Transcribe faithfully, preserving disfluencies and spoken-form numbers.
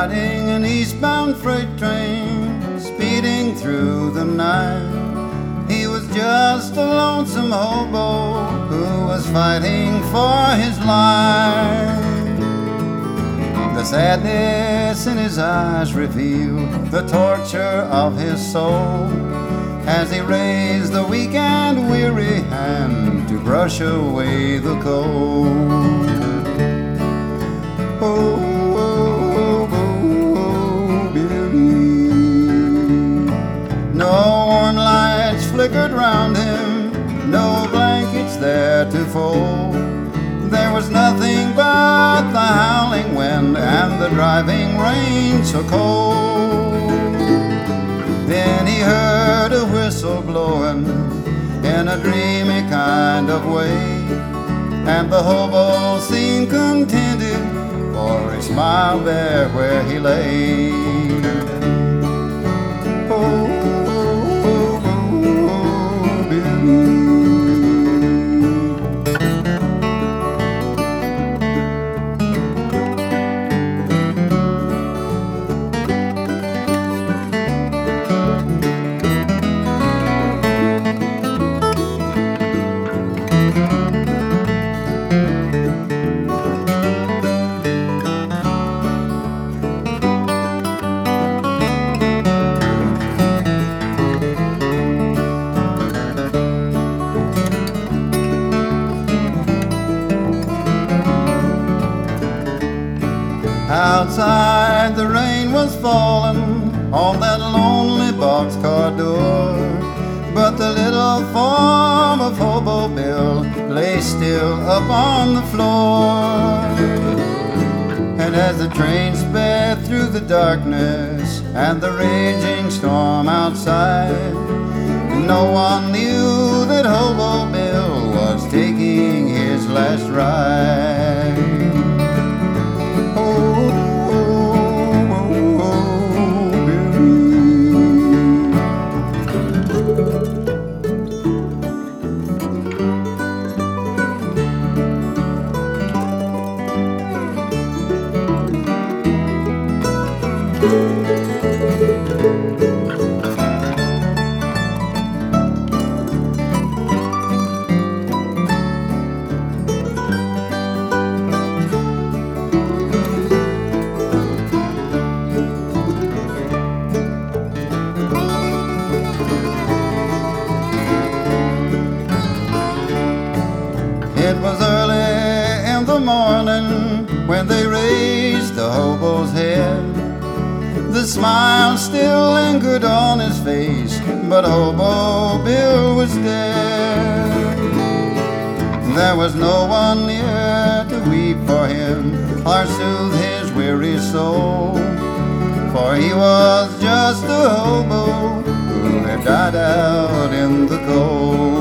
riding an eastbound freight train, speeding through the night. He was just a lonesome hobo who was fighting for his life. The sadness in his eyes revealed the torture of his soul as he raised the weak and weary hand to brush away the cold. Oh, oh, oh, oh, Billy. No warm lights flickered round him, no blankets there to fold. There was nothing but the howling wind and the driving rain so cold. Then he heard a whistle blowing in a dreamy kind of way, and the hobo seemed contented, for he smiled there where he lay. Oh, oh, oh, oh, Billy. Outside the rain was falling on that lonely boxcar door, but the little form of Hobo Bill lay still up on the floor. And as the train sped through the darkness and the raging storm outside, no one knew that Hobo Bill was taking his last ride. It was early in the morning when they raised the hobo's head. The smile still lingered on his face, but Hobo Bill was dead. There was no one near to weep for him or soothe his weary soul, for he was just a hobo who had died out in the cold.